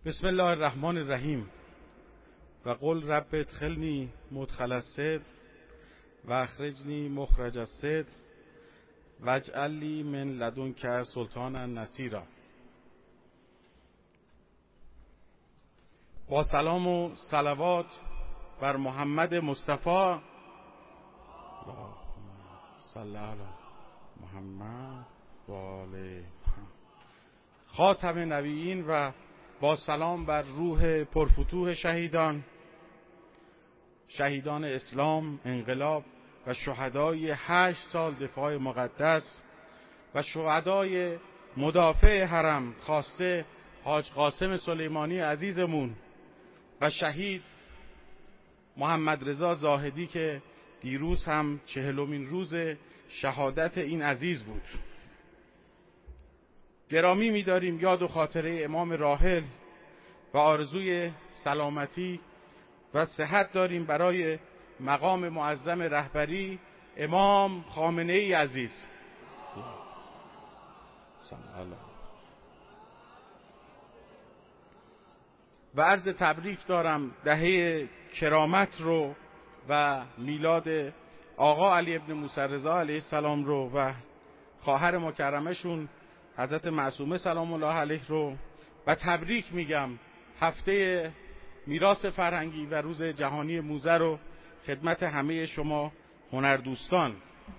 بسم الله الرحمن الرحیم و قل رب ادخلنی مدخل الصدق و اخرجنی مخرج الصدق واجعل لی من لدنک سلطانا نصیرا. با سلام و صلوات بر محمد مصطفی صلی علی محمد و آله خاتم نبیین و با سلام بر روح پرفتوح شهیدان اسلام، انقلاب و شهدای 8 سال دفاع مقدس و شهدای مدافع حرم، خاصه حاج قاسم سلیمانی عزیزمون و شهید محمد رضا زاهدی که دیروز هم 40مین روز شهادت این عزیز بود. گرامی می‌داریم یاد و خاطره امام راحل و آرزوی سلامتی و صحت داریم برای مقام معظم رهبری امام خامنه‌ای عزیز. و عرض تبریک دارم دهه کرامت رو و میلاد آقا علی ابن موسی رضا علیه السلام رو و خواهر مکرمشون حضرت معصومه سلام الله علیه رو و تبریک میگم هفته میراث فرهنگی و روز جهانی موزه رو خدمت همه شما هنردوستان.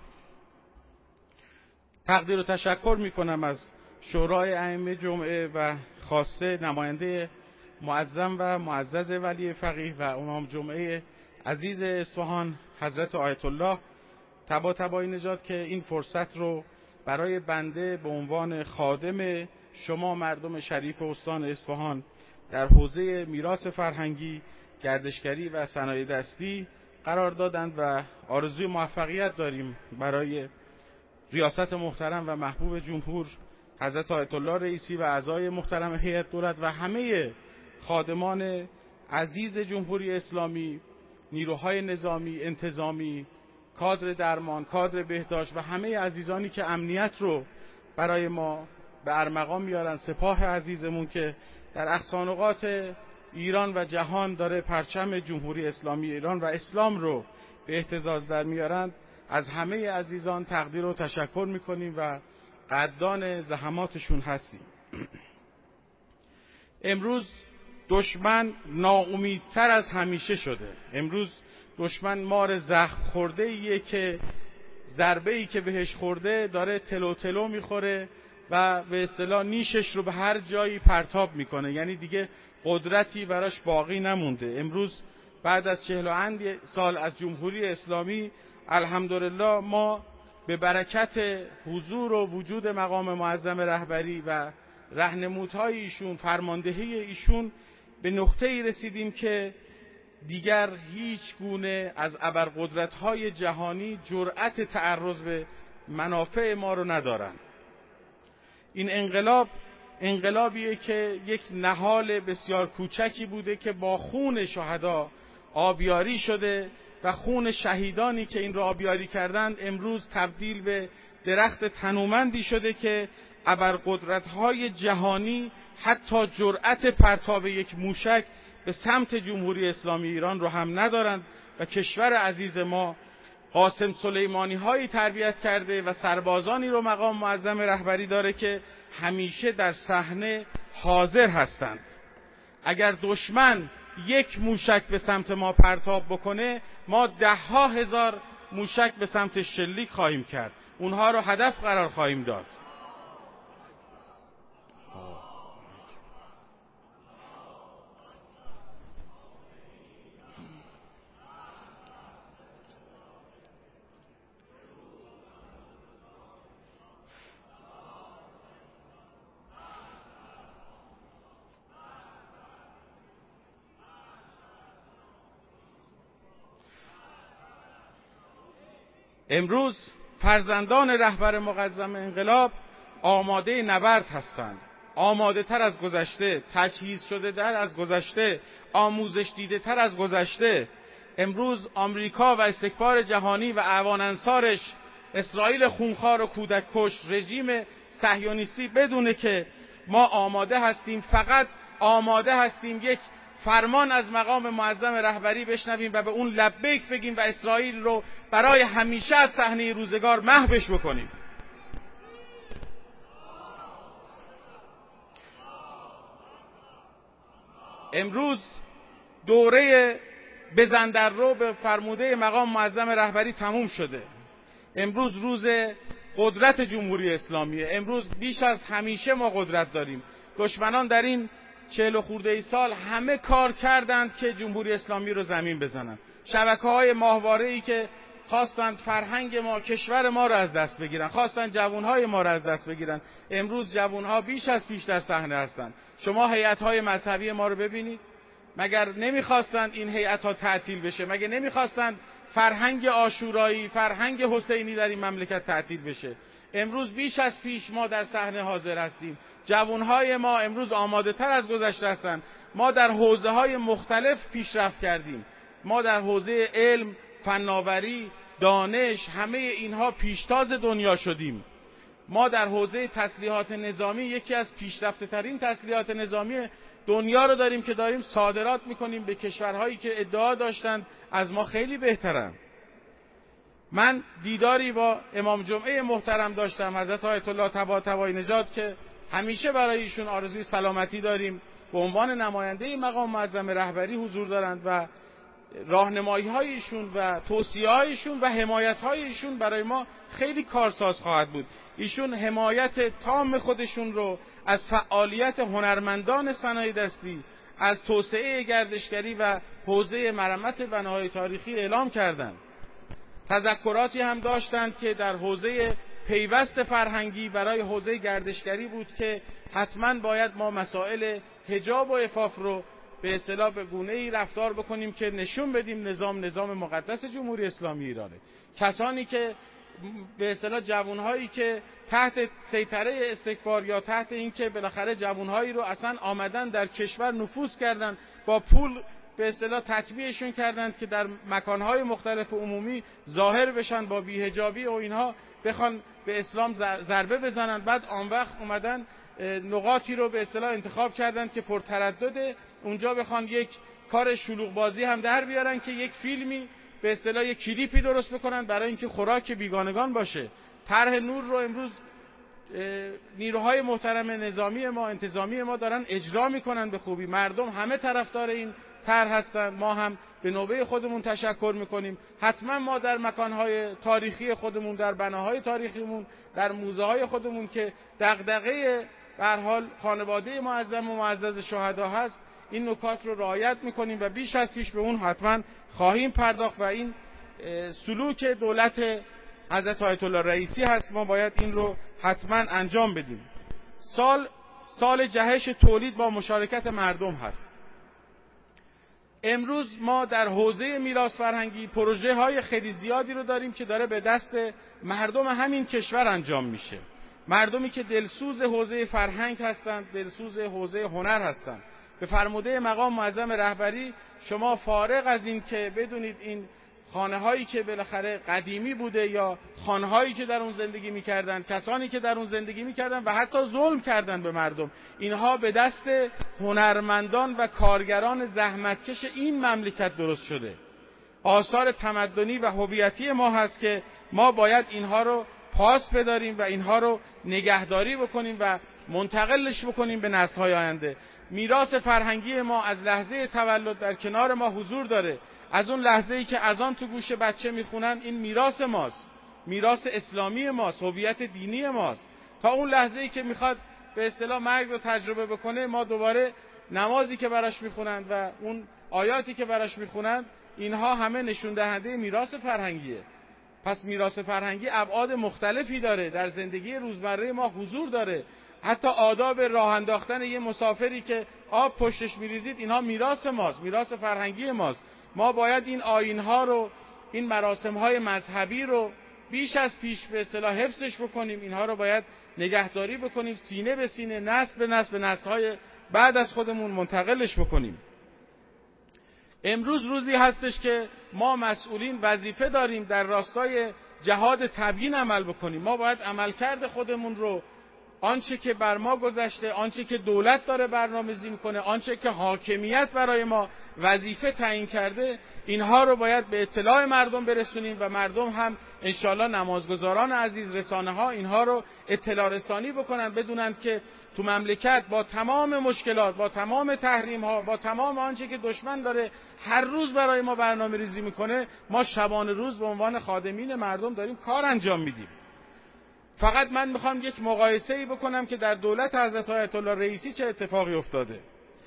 تقدیر و تشکر میکنم از شورای ائمه جمعه و خاصه نماینده معظم و معزز ولی فقیه و امام جمعه عزیز اصفهان حضرت آیت الله طباطبایی نژاد که این فرصت رو برای بنده به عنوان خادم شما مردم شریف استان اصفهان در حوزه میراث فرهنگی، گردشگری و صنایع دستی قرار دادند و آرزوی موفقیت داریم برای ریاست محترم و محبوب جمهور حضرت آیت الله رئیسی و اعضای محترم هیئت دولت و همه خادمان عزیز جمهوری اسلامی، نیروهای نظامی، انتظامی، کادر درمان، کادر بهداشت و همه عزیزانی که امنیت رو برای ما به ارمغان میارن، سپاه عزیزمون که در اقصانقاط ایران و جهان داره پرچم جمهوری اسلامی ایران و اسلام رو به اهتزاز در میارن. از همه عزیزان تقدیر و تشکر میکنیم و قدردان زحماتشون هستیم. امروز دشمن ناامیدتر از همیشه شده. امروز دشمن مار زخم خورده ایه که ضربه ای که بهش خورده داره تلو تلو میخوره و به اصطلاح نیشش رو به هر جایی پرتاب میکنه، یعنی دیگه قدرتی براش باقی نمونده. امروز بعد از 40 سال از جمهوری اسلامی الحمدلله ما به برکت حضور و وجود مقام معظم رهبری و راهنمودهای ایشون، فرماندهی ایشون به نقطه‌ای رسیدیم که دیگر هیچ گونه از ابرقدرت‌های جهانی جرأت تعرض به منافع ما رو ندارن. این انقلابیه که یک نهال بسیار کوچکی بوده که با خون شهدا آبیاری شده و خون شهیدانی که این را آبیاری کردند امروز تبدیل به درخت تنومندی شده که ابرقدرت‌های جهانی حتی جرأت پرتاب یک موشک به سمت جمهوری اسلامی ایران رو هم ندارند و کشور عزیز ما قاسم سلیمانی هایی تربیت کرده و سربازانی رو مقام معظم رهبری داره که همیشه در صحنه حاضر هستند. اگر دشمن یک موشک به سمت ما پرتاب بکنه ما 10,000 موشک به سمت شلیک خواهیم کرد، اونها رو هدف قرار خواهیم داد. امروز فرزندان رهبر معظم انقلاب آماده نبرد هستند، آماده تر از گذشته، تجهیز شده تر از گذشته، آموزش دیده تر از گذشته. امروز آمریکا و استکبار جهانی و اعوان انصارش، اسرائیل خونخوار و کودک کش، رژیم صهیونیستی بدونه که ما آماده هستیم، فقط آماده هستیم یک فرمان از مقام معظم رهبری بشنویم و به اون لبیک بگیم و اسرائیل رو برای همیشه از صحنه روزگار محوش بکنیم. امروز دوره بزن در رو به فرموده مقام معظم رهبری تموم شده. امروز روز قدرت جمهوری اسلامیه. امروز بیش از همیشه ما قدرت داریم. دشمنان در این 40 خورده سال همه کار کردند که جمهوری اسلامی رو زمین بزنند. شبکه‌های ماهواره‌ای که خواستند فرهنگ ما، کشور ما رو از دست بگیرن، خواستند جوانهای ما رو از دست بگیرن. امروز جوانها بیش از پیش در صحنه هستند. شما هیئت‌های مذهبی ما رو ببینید. مگر نمیخواستند این هیئت‌ها تعطیل بشه؟ مگر نمیخواستند فرهنگ عاشورایی، فرهنگ حسینی در این مملکت تعطیل بشه؟ امروز بیش از پیش ما در صحنه حاضر هستیم. جوانهای ما امروز آماده تر از گذشته هستند. ما در حوزه‌های مختلف پیشرفت کردیم. ما در حوزه علم، فناوری، دانش، همه اینها پیشتاز دنیا شدیم. ما در حوزه تسلیحات نظامی یکی از پیشرفته ترین تسلیحات نظامی دنیا رو داریم که داریم صادرات میکنیم به کشورهایی که ادعا داشتند از ما خیلی بهترن. من دیداری با امام جمعه محترم داشتم، حضرت آیت الله طباطبایی نژاد، که همیشه برای ایشون آرزوی سلامتی داریم. به عنوان نماینده مقام معظم رهبری حضور دارند و راهنمایی‌های ایشون و توصیه‌هایشون و حمایت‌های ایشون برای ما خیلی کارساز خواهد بود. ایشون حمایت تام خودشون رو از فعالیت هنرمندان صنایع دستی، از توسعه گردشگری و حوزه مرمت بناهای تاریخی اعلام کردند. تذکراتی هم داشتند که در حوزه پیوست فرهنگی برای حوزه گردشگری بود که حتما باید ما مسائل حجاب و عفاف رو به اصطلاح به گونه‌ای رفتار بکنیم که نشون بدیم نظام مقدس جمهوری اسلامی ایرانه. کسانی که به اصطلاح جوانهایی که تحت سیطره استکبار یا تحت اینکه بالاخره جوانهایی رو اصلا آمدن در کشور نفوذ کردن، با پول به اصطلاح تطبیعشون کردند که در مکانهای مختلف عمومی ظاهر بشن با بی‌حجابی و اینها بخوان به اسلام ضربه بزنن. بعد آن وقت اومدن نقاطی رو به اصطلاح انتخاب کردند که پرتردده، اونجا بخوان یک کار شلوغ بازی هم در بیارن که یک فیلمی به اصطلاح یک کلیپی درست بکنن برای اینکه خوراک بیگانگان باشه. طرح نور رو امروز نیروهای محترم نظامی ما، انتظامی ما دارن اجرا میکنن به خوبی. مردم همه طرفدار این طرح هستن. ما هم به نوبه خودمون تشکر میکنیم. حتما ما در مکانهای تاریخی خودمون، در بناهای تاریخیمون، در موزه های خودمون که دغدغه به هر حال خانواده معظم و معزز شهدا هست، این نکات رو رعایت میکنیم و بیش از پیش به اون حتما خواهیم پرداخت و این سلوک دولت حضرت آیت الله رئیسی هست. ما باید این رو حتما انجام بدیم. سال جهش تولید با مشارکت مردم هست. امروز ما در حوزه میراث فرهنگی پروژه های خیلی زیادی رو داریم که داره به دست مردم همین کشور انجام میشه. مردمی که دلسوز حوزه فرهنگ هستند، دلسوز حوزه هنر هستند. به فرموده مقام معظم رهبری شما فارغ از این که بدونید این خانه هایی که بالاخره قدیمی بوده یا خانه هایی که در اون زندگی میکردن، کسانی که در اون زندگی میکردن و حتی ظلم کردن به مردم، اینها به دست هنرمندان و کارگران زحمتکش این مملکت درست شده. آثار تمدنی و هویتی ما هست که ما باید اینها رو پاس بداریم و اینها رو نگهداری بکنیم و منتقلش بکنیم به نسل‌های آینده. میراث فرهنگی ما از لحظه تولد در کنار ما حضور داره. از اون لحظه‌ای که اذان تو گوش بچه میخونن، این میراث ماست، میراث اسلامی ماست، هویت دینی ماست. تا اون لحظه‌ای که میخواد به اصطلاح مرگ رو تجربه بکنه، ما دوباره نمازی که براش میخونن و اون آیاتی که براش میخونن، اینها همه نشون دهنده میراث فرهنگیه. پس میراث فرهنگی ابعاد مختلفی داره، در زندگی روزمره ما حضور داره. حتی آداب راه انداختن یه مسافری که آب پشتش میریزید، اینها میراث ماست، میراث فرهنگی ماست. ما باید این آیین‌ها رو، این مراسم‌های مذهبی رو بیش از پیش به اصطلاح حفظش بکنیم. اینها رو باید نگهداری بکنیم، سینه به سینه، نسل به نسل، به نسل‌های بعد از خودمون منتقلش بکنیم. امروز روزی هستش که ما مسئولین وظیفه داریم در راستای جهاد تبیین عمل بکنیم. ما باید عملکرد خودمون رو آنچه که بر ما گذشته، آنچه که دولت داره برنامه‌ریزی میکنه، آنچه که حاکمیت برای ما وظیفه تعیین کرده، اینها رو باید به اطلاع مردم برسونیم و مردم هم انشالله نمازگزاران عزیز، رسانه ها اینها رو اطلاع رسانی بکنن، بدونن که تو مملکت با تمام مشکلات، با تمام تحریم ها، با تمام آنچه که دشمن داره هر روز برای ما برنامه ریزی میکنه، ما شبانه روز به عنوان خادمین مردم داریم کار انجام میدیم. فقط من میخوام یک مقایسه‌ای بکنم که در دولت حضرت آیت الله رئیسی چه اتفاقی افتاده.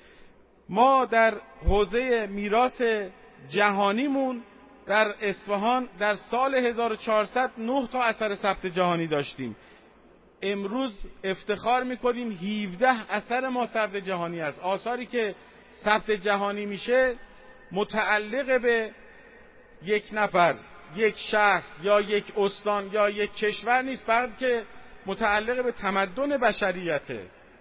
ما در حوزه میراث جهانیمون در اصفهان در سال 1400 9 تا اثر ثبت جهانی داشتیم. امروز افتخار میکنیم 17 اثر ما ثبت جهانی است. آثاری که ثبت جهانی میشه متعلق به یک نفر، یک شهر یا یک استان یا یک کشور نیست، بلکه متعلق به تمدن بشریته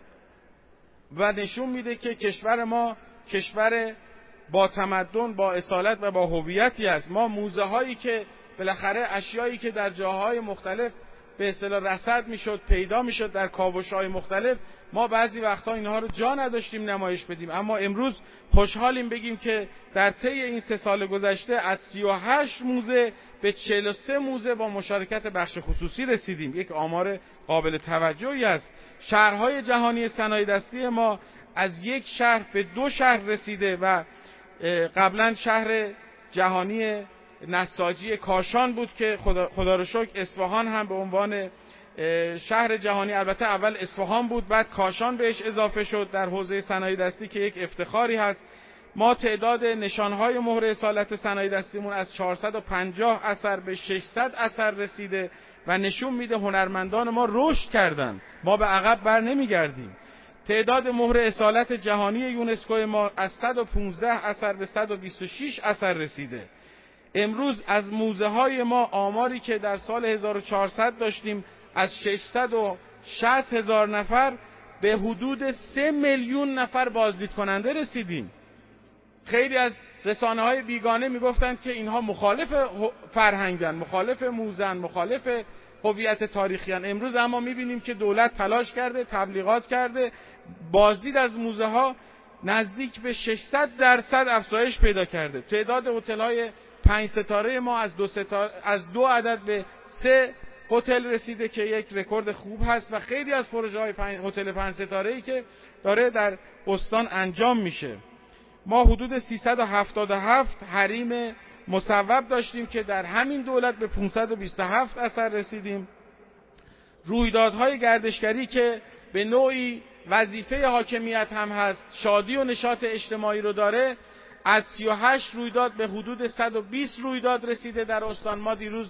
و نشون میده که کشور ما کشور با تمدن، با اصالت و با هویتی است. ما موزه هایی که بالاخره اشیایی که در جاهای مختلف به اصطلاح رصد میشد، پیدا میشد در کاوش‌های مختلف، ما بعضی وقتا اینها رو جا نداشتیم نمایش بدیم، اما امروز خوشحالیم بگیم که در طی این 3 سال گذشته از 38 موزه به 43 موزه با مشارکت بخش خصوصی رسیدیم. یک آمار قابل توجهی است. شهرهای جهانی صنایع دستی ما از 1 شهر به 2 شهر رسیده و قبلا شهر جهانی نساجی کاشان بود که خدا رو شکر اصفهان هم به عنوان شهر جهانی، البته اول اصفهان بود بعد کاشان بهش اضافه شد در حوزه صنایع دستی که یک افتخاری هست. ما تعداد نشانهای مهر اصالت صنایع دستیمون از 450 اثر به 600 اثر رسیده و نشون میده هنرمندان ما رشد کردن، ما به عقب بر نمیگردیم. تعداد مهر اصالت جهانی یونسکو ما از 115 اثر به 126 اثر رسیده. امروز از موزه های ما آماری که در سال 1400 داشتیم از 660,000 نفر به حدود 3 میلیون نفر بازدید کننده رسیدیم. خیلی از رسانه های بیگانه میگفتند که اینها مخالف فرهنگن، مخالف موزن، مخالف هویت تاریخیان. امروز اما میبینیم که دولت تلاش کرده، تبلیغات کرده، بازدید از موزه ها نزدیک به 600% افزایش پیدا کرده. تعداد هتل‌های 5 ستاره ما از 2 عدد به 3 هتل رسیده که یک رکورد خوب هست و خیلی از پروژه های هتل 5 ستاره‌ای که داره در استان انجام میشه. ما حدود 377 حریم مصوب داشتیم که در همین دولت به 527 اثر رسیدیم. رویدادهای گردشگری که به نوعی وظیفه حاکمیت هم هست، شادی و نشاط اجتماعی رو داره، از 38 رویداد به حدود 120 رویداد رسیده در استان. ما دیروز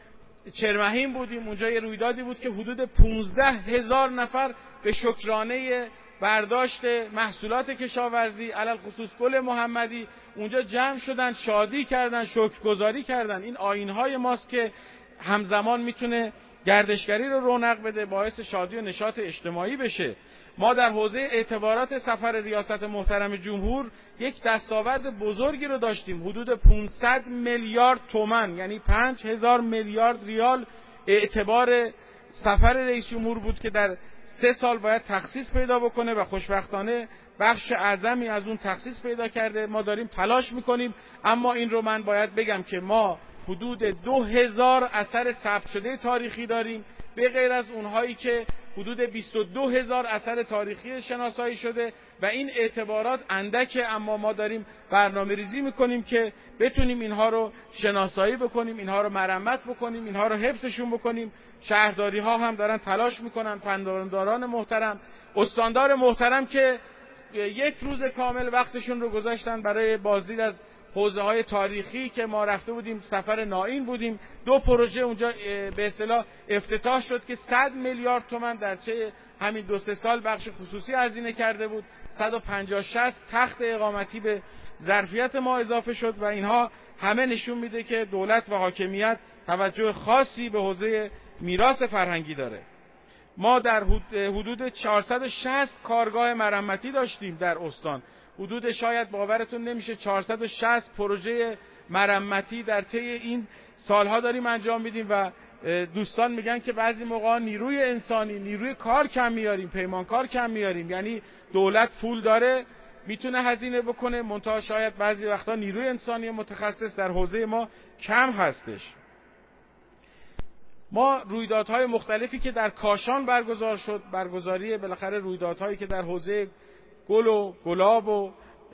چرمهین بودیم، اونجا یه رویدادی بود که حدود 15,000 نفر به شکرانه برداشت محصولات کشاورزی علل خصوص گل محمدی اونجا جمع شدن، شادی کردن، شکرگزاری کردن. این آیین‌های ماست که همزمان میتونه گردشگری رو رونق بده، باعث شادی و نشاط اجتماعی بشه. ما در حوزه اعتبارات سفر ریاست محترم جمهور یک دستاورد بزرگی رو داشتیم. حدود 500 میلیارد تومان یعنی 5000 میلیارد ریال اعتبار سفر رئیس جمهور بود که در 3 سال باید تخصیص پیدا بکنه و خوشبختانه بخش اعظمی از اون تخصیص پیدا کرده. ما داریم تلاش میکنیم، اما این رو من باید بگم که ما حدود 2000 اثر ثبت شده تاریخی داریم، به غیر از اونهایی که حدود 22,000 اثر تاریخی شناسایی شده و این اعتبارات اندکه، اما ما داریم برنامه ریزی میکنیم که بتونیم اینها رو شناسایی بکنیم، اینها رو مرمت بکنیم، اینها رو حفظشون بکنیم. شهرداری ها هم دارن تلاش میکنن، پنداران محترم، استاندار محترم که 1 روز کامل وقتشون رو گذاشتن برای بازدید از حوزه های تاریخی که ما رفته بودیم. سفر نائین بودیم، 2 پروژه اونجا به اصطلاح افتتاح شد که 100 میلیارد تومان در چه همین 2-3 سال بخش خصوصی هزینه کرده بود. 150-60 تخت اقامتی به ظرفیت ما اضافه شد و اینها همه نشون میده که دولت و حاکمیت توجه خاصی به حوزه میراث فرهنگی داره. ما در حدود 460 کارگاه مرمتی داشتیم در استان. حدود شاید باورتون نمیشه 460 پروژه مرمتی در طی این سالها داریم انجام میدیم و دوستان میگن که بعضی موقع نیروی انسانی، نیروی کار کم میاریم، پیمانکار کم میاریم. یعنی دولت پول داره میتونه هزینه بکنه، منتها شاید بعضی وقتا نیروی انسانی متخصص در حوزه ما کم هستش. ما رویدادهای مختلفی که در کاشان برگزار شد، برگزاری بالاخره رویدادهایی که در حوزه گل و گلاب و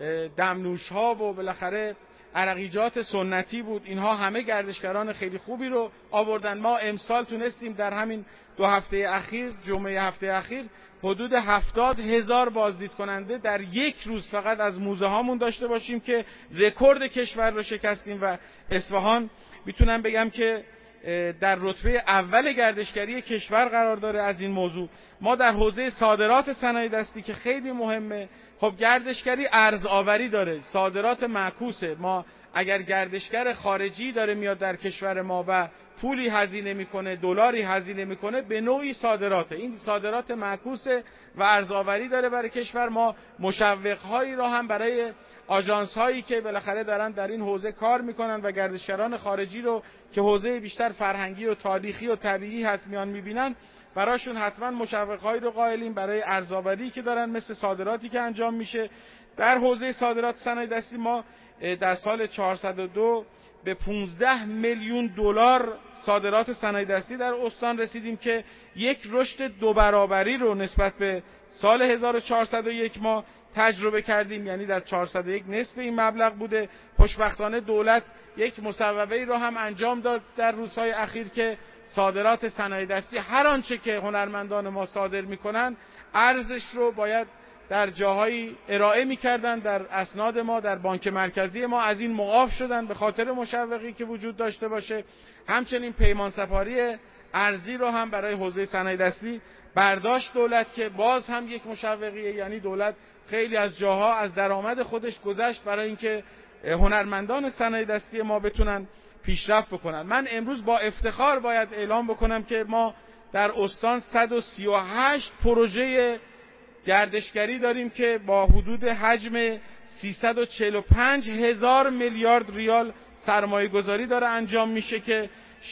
دمنوش‌ها و بالاخره عرقیجات سنتی بود، اینها همه گردشگران خیلی خوبی رو آوردن. ما امسال تونستیم در همین 2 هفته اخیر، جمعه هفته اخیر، حدود 70,000 بازدید کننده در یک روز فقط از موزه هامون داشته باشیم که رکورد کشور رو شکستیم و اصفهان میتونم بگم که در رتبه اول گردشگری کشور قرار داره. از این موضوع ما در حوزه صادرات صنایع دستی که خیلی مهمه، خب گردشگری ارزآوری داره، صادرات معکوسه. ما اگر گردشگر خارجی داره میاد در کشور ما و پولی هزینه میکنه، دلاری هزینه میکنه، به نوعی صادراته. این صادرات معکوسه و ارزآوری داره برای کشور. ما مشوق‌هایی را هم برای آژانس هایی که بالاخره دارن در این حوزه کار میکنن و گردشگران خارجی رو که حوزه بیشتر فرهنگی و تاریخی و طبیعی هست میان میبینن، براشون حتما مشوق‌هایی رو قائلیم برای ارزآوری که دارن، مثل صادراتی که انجام میشه. در حوزه صادرات صنایع دستی ما در سال 402 به 15 میلیون دلار صادرات صنایع دستی در استان رسیدیم که یک رشد 2 برابری رو نسبت به سال 1401 ما تجربه کردیم. یعنی در 401 نصف این مبلغ بوده. خوشبختانه دولت یک مصوبه‌ای رو هم انجام داد در روزهای اخیر که صادرات صنایع دستی، هر آنچه که هنرمندان ما صادر میکنن ارزش رو باید در جاهایی ارائه میکردن، در اسناد ما، در بانک مرکزی ما از این معاف شدن به خاطر مشوقی که وجود داشته باشه. همچنین پیمان سپاری ارزی رو هم برای حوزه صنایع دستی برداشت دولت که باز هم یک مشوقیه. یعنی دولت خیلی از جاها از درآمد خودش گذشت برای اینکه هنرمندان صنایع دستی ما بتونن پیشرفت بکنن. من امروز با افتخار باید اعلام بکنم که ما در استان 138 پروژه گردشگری داریم که با حدود حجم 345,000 میلیارد ریال سرمایه گذاری داره انجام میشه که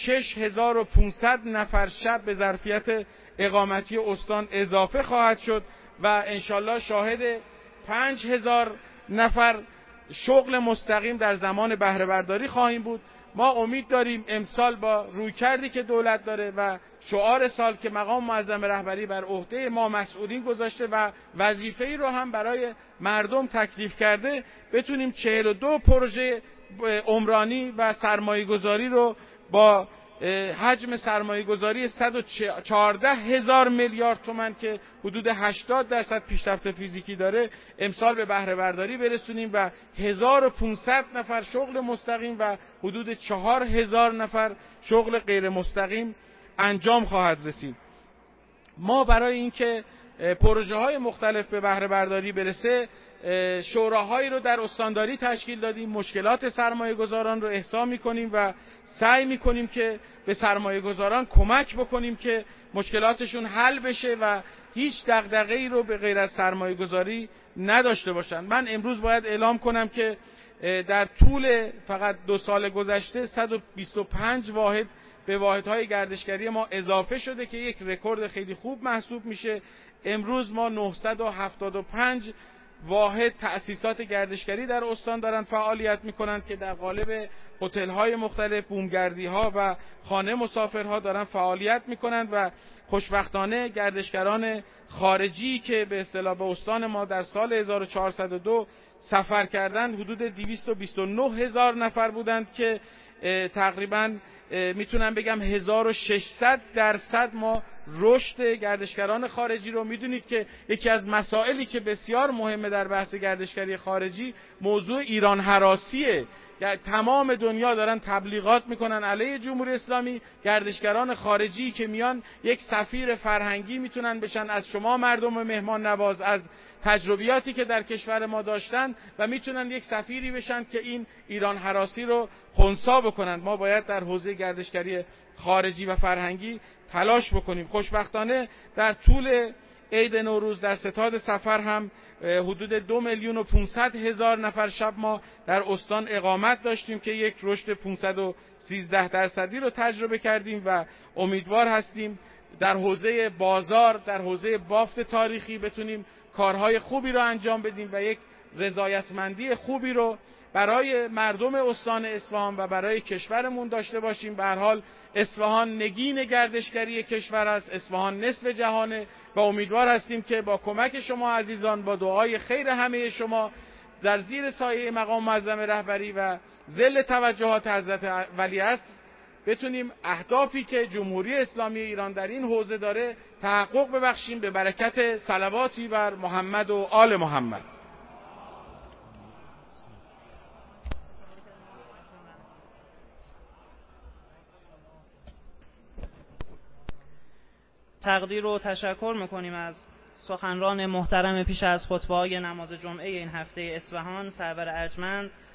6,500 نفر شب به ظرفیت اقامتی استان اضافه خواهد شد و انشالله شاهد 5,000 نفر شغل مستقیم در زمان بهره برداری خواهیم بود. ما امید داریم امسال با رویکردی که دولت داره و شعار سال که مقام معظم رهبری بر عهده ما مسئولین گذاشته و وظیفه‌ای رو هم برای مردم تکلیف کرده، بتونیم 42 پروژه عمرانی و سرمایه‌گذاری رو با حجم سرمایه‌گذاری 114,000 میلیارد تومان که حدود 80% پیشرفت فیزیکی داره امسال به بهره برداری برسونیم و 1500 نفر شغل مستقیم و حدود 4000 نفر شغل غیر مستقیم انجام خواهد رسید. ما برای اینکه پروژه های مختلف به بهره برداری برسه شوراهایی رو در استانداری تشکیل دادیم، مشکلات سرمایه گذاران رو احصا میکنیم و سعی میکنیم که به سرمایه گذاران کمک بکنیم که مشکلاتشون حل بشه و هیچ دغدغه‌ای رو به غیر از سرمایه گذاری نداشته باشن. من امروز باید اعلام کنم که در طول فقط 2 سال گذشته 125 واحد به واحدهای گردشگری ما اضافه شده که یک رکورد خیلی خوب محسوب میشه. امروز ما 975 واحد تأسیسات گردشگری در استان دارن فعالیت میکنن که در قالب هتل‌های مختلف، بومگردی‌ها و خانه مسافرها دارن فعالیت میکنن و خوشبختانه گردشگران خارجی که به اصطلاح به استان ما در سال 1402 سفر کردن حدود 229,000 نفر بودند که تقریباً میتونم بگم 1600% ما رشد گردشگران خارجی رو. میدونید که یکی از مسائلی که بسیار مهمه در بحث گردشگری خارجی موضوع ایران هراسیه. تمام دنیا دارن تبلیغات میکنن علیه جمهوری اسلامی. گردشگران خارجی که میان یک سفیر فرهنگی میتونن بشن از شما مردم مهمان نواز، از تجربیاتی که در کشور ما داشتن و میتونن یک سفیری بشن که این ایران هراسی رو خنثی بکنن. ما باید در حوزه گردشگری خارجی و فرهنگی تلاش بکنیم. خوشبختانه در طول عید نوروز در ستاد سفر هم حدود 2,500,000 نفر شب ما در استان اقامت داشتیم که یک رشد 513% رو تجربه کردیم و امیدوار هستیم در حوزه بازار، در حوزه بافت تاریخی بتونیم کارهای خوبی رو انجام بدیم و یک رضایتمندی خوبی رو برای مردم استان اصفهان و برای کشورمون داشته باشیم. به هر حال اصفهان نگین گردشگری کشور است، اصفهان نصف جهانه و امیدوار هستیم که با کمک شما عزیزان، با دعای خیر همه شما، در زیر سایه مقام معظم رهبری و ذل توجهات حضرت ولیعصر بتونیم اهدافی که جمهوری اسلامی ایران در این حوزه داره تحقق ببخشیم به برکت صلواتی بر محمد و آل محمد. تقدیر و تشکر میکنیم از سخنران محترم پیش از خطبه‌های نماز جمعه این هفته اصفهان، سرور ارجمند